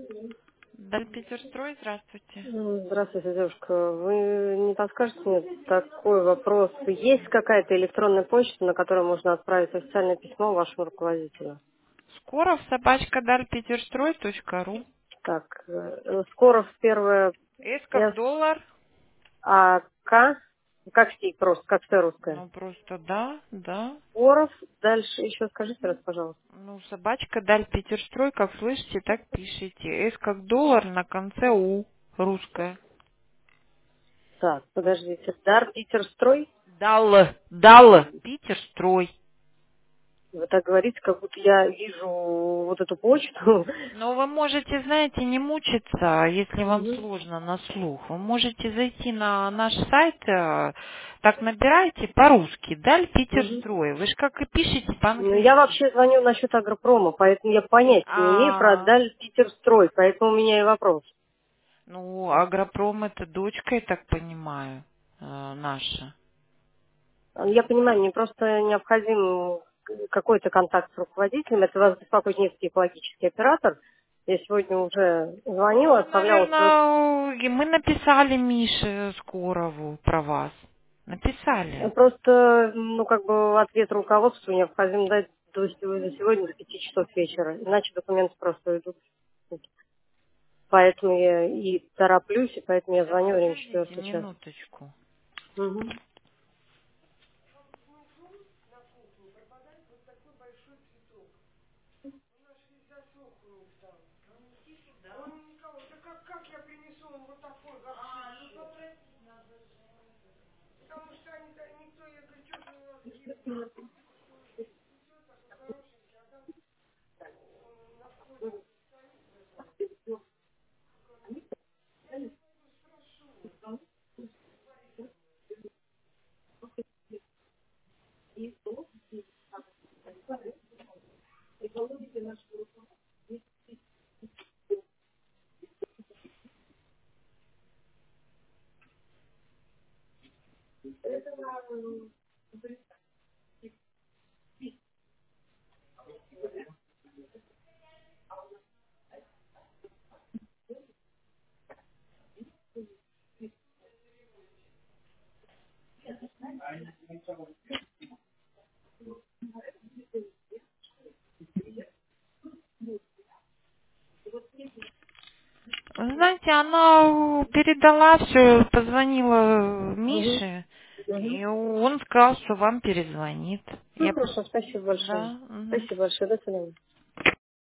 Дальпетерстрой, здравствуйте. Здравствуйте, девушка. Вы не подскажете мне такой вопрос? Есть какая-то электронная почта, на которую можно отправить официальное письмо вашему руководителю? Скоров, собачка, дальпетерстрой.ру. Так, Скоров первое С как С, доллар. А, К, как Си, просто, как С русская. Ну, просто да, да. Скоров, дальше еще скажите раз, пожалуйста. Ну, собачка, дальпетерстрой, как слышите, так пишите. С как доллар, на конце У, русская. Так, подождите. Дар Питерстрой? Дал, Питерстрой. Вы так говорите, как будто я вижу вот эту почту. Но вы можете, знаете, не мучиться, если вам Мгм. сложно на слух. Вы можете зайти на наш сайт, так набирайте по-русски, Даль Мгм. Питерстрой. Вы же как и пишете Ну, я по-английски. вообще звоню насчет агропрома, поэтому я понятия не имею про А, Даль Питерстрой, поэтому у меня и вопрос. ну, Агропром это дочка, я так понимаю, наша. Я понимаю, мне просто необходим какой-то контакт с руководителем. Это вас беспокоит нефтеэкологический оператор. Я сегодня уже звонила, Ну, оставляла свой... наверное, и мы написали Мише Скорову про вас. Написали. Просто, ну, как бы ответ руководству необходимо дать до сегодня, до 5 часов вечера. Иначе документы просто уйдут. Поэтому я и тороплюсь, и поэтому я Сейчас, звоню время подождите 4 час. минуточку. Мгм. Знаете, она передала все, позвонила Мгм. Мише, Мгм. и он сказал, что вам перезвонит. Ну, Я хорошо, спасибо большое. Да. Мгм. Спасибо большое. До свидания.